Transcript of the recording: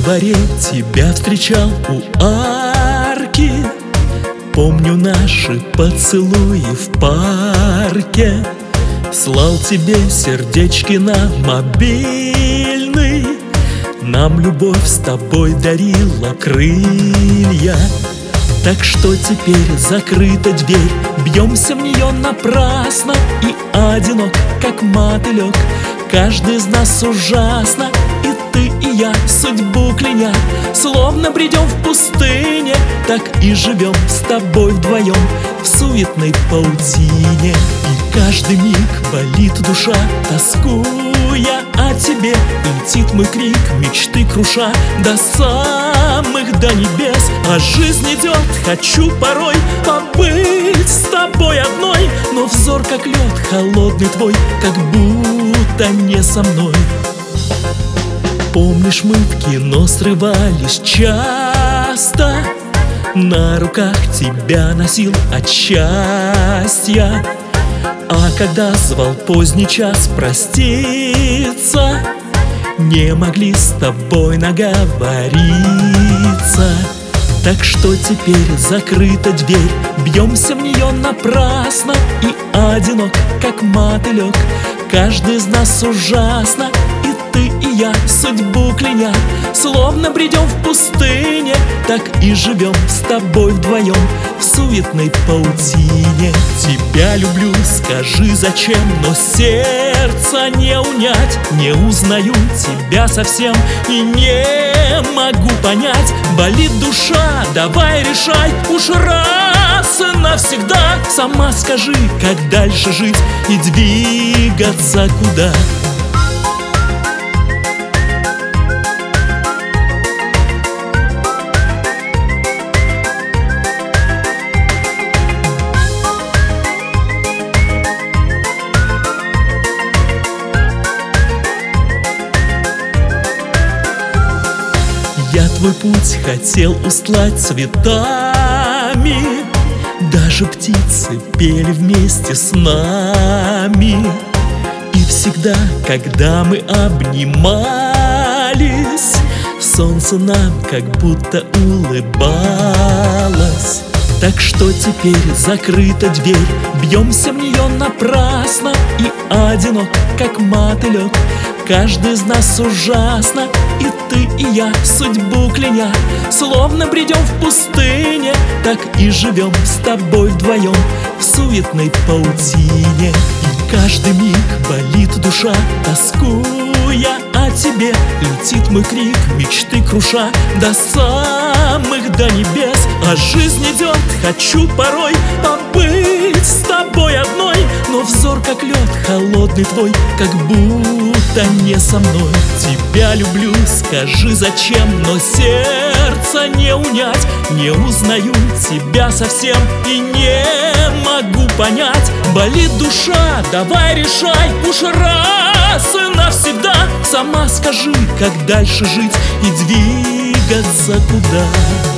дворе тебя встречал у арки. Помню наши поцелуи в парке. Слал тебе сердечки на мобильный. Нам любовь с тобой дарила крылья. Так что теперь закрыта дверь, бьемся в нее напрасно. И одинок, как мотылек, каждый из нас ужасно. И ты, и я, судьбу кляня, словно бредем в пустыне. Так и живем с тобой вдвоем в суетной паутине. И каждый миг болит душа, тоскуя о тебе. И летит мой крик, мечты круша до самых до небес. А жизнь идет, хочу порой побыть с тобой одной. Но взор как лед, холодный твой, как будто не со мной. Помнишь, мы в кино срывались часто, на руках тебя носил от счастья. А когда звал поздний час проститься, не могли с тобой наговориться. Так что теперь закрыта дверь, бьемся в нее напрасно. И одинок, как мотылек, каждый из нас ужасно. И ты, и я, судьбу кляня, словно бредем в пустыне. Так и живем с тобой вдвоем в суетной паутине. Тебя люблю, скажи зачем, но сердце не унять. Не узнаю тебя совсем и не могу понять. Болит душа, давай решай уж раз и навсегда. Сама скажи, как дальше жить и двигаться куда. Я твой путь хотел устлать цветами, даже птицы пели вместе с нами. И всегда, когда мы обнимались, солнце нам как будто улыбалось. Так что теперь закрыта дверь, бьемся в нее напрасно. И одинок, как мотылек, каждый из нас ужасно. И ты, и я, судьбу кляня, словно бредем в пустыне. Так и живем с тобой вдвоем в суетной паутине. И каждый миг болит душа, тоскуя о тебе. Летит мой крик, мечты круша до самых до небес. А жизнь идет, хочу порой побыть с тобой одной. Но взор как лед, холодный твой, как будто не со мной. Тебя люблю, скажи зачем, но сердце не унять. Не узнаю тебя совсем и не могу понять. Болит душа, давай решай уж раз и навсегда. Сама скажи, как дальше жить и двигаться куда.